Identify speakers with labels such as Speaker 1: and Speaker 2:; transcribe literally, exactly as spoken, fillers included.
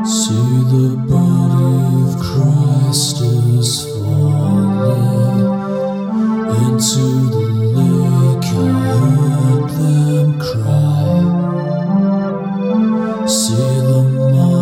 Speaker 1: See the body of Christ is fallen into the